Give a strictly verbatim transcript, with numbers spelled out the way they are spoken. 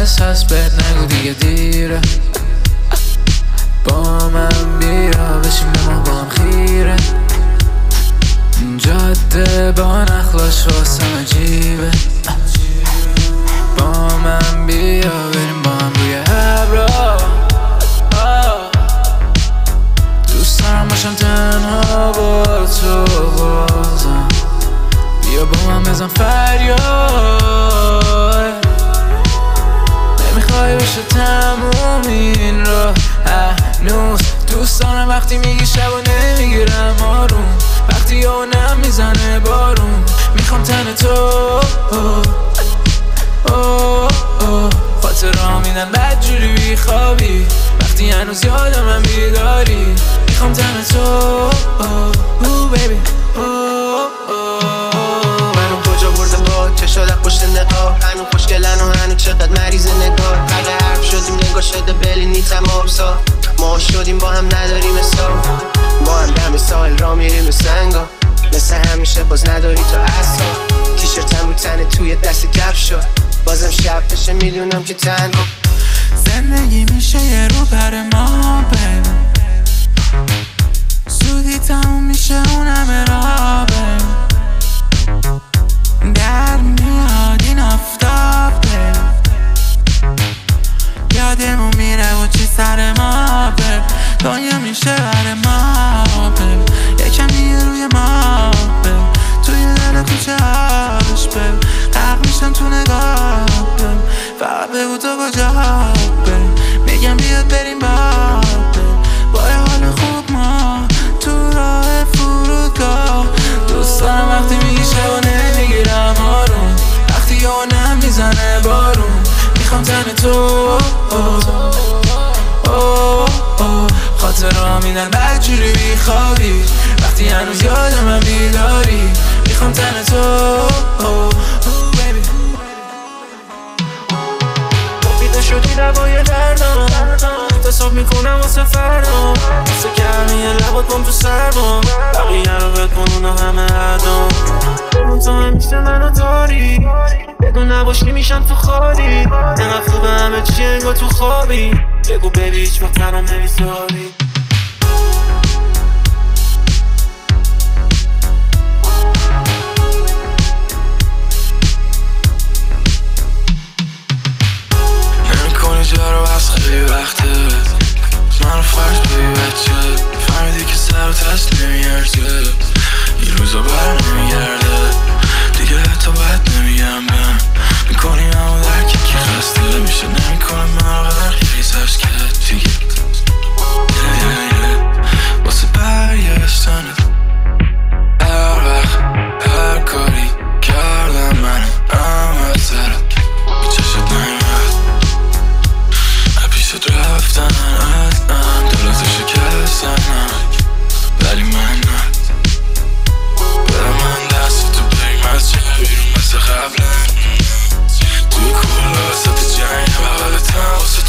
حس هست بهت نگو دیگه دیره. با من بیا بشیم ما با هم خیره. جاده با نخلاش واسم عجیبه. با من بیا بریم با هم روی ابرا. دوست دارم باشم تنها با تو بازم. بیا با من بزن فریاد. نمیخوای بشه تموم این رو هنوز. دوست دارم وقتی میگی شب و نمیگیرم آروم. وقتی یهو نمیزنه بارون. میخوام تن تو خاطرها میدن بدجوری بیخوابی. وقتی هنوز یادم بیداری. میخوام تن تو بیبی. منو کجا برده با چشادق پشت نقاب. هنو خوشگلن و هنو چقدر مریض نگاه. اگه حرف شدیم نگاه شده بلینی تمام سا. ما شدیم با هم نداریم حساب. با هم دم ساحل را میریم سنگا. مثل همیشه باز نداری تو اصلا. تیشرتم رو تنه توی دست کف شد. بازم شب بشه میدونم که تنها. زندگی میشه یه رو بر ما بیم. زودی تموم میشه اون همه را بیم. در میاد این آفتاب بیم. یادمون میره و چی سر ما بیم. دنیا میشه بر ما بیم. یکم دیگه روی ما بیم. توی دل کوچه هاش بیم. غرق میشم تو نگاه بیم. فقط بگو تو کجا بیم. میگم بیاد بریم با بیم. با یه حال خوب ما تو راه فرودگاه. دوست دارم وقتی میگی شب و نمیگیرم آروم. وقتی یهو نمیزنه بارون. میخوام تن تو خاطرها میدن بدجوری بیخوابی. وقتی هنوز یادم بیداری. میخوام تن تو مفیده شدی دوای دردم. تصاب میکنم واسه فردم. واسه گرمی لبات بام تو سربام. بقیه رو بکن اونا همه عدم. بمون تو همیشه منو داری. بدون نباشی میشم تو خالی. اینقدر خوبه همه چی انگار تو خوابی. بگو ببی هیچ وقت تنم نمیذاری. نمیکنی جا رو از خیلی وقته. منو فرض بی بچه. فهمیدی که سر و تست نمیارزه. این روزا بر نمیگرده دیگه. حتی باید نمیگم بهم. میکنی همو درکی که خسته میشه. نمیکنم من رو غرق خیزش که دیگه یه یه یه واسه برگشتنت. هر وقت هر کاری کردم منم اما سرت به چشت نمیاد. پیشت رفتن از من دلت شکستن. ولی من نه. برم من دست تو بریم از چه بیرون مثل قبلن. توی کلا وسط جنگ بغلتم واسه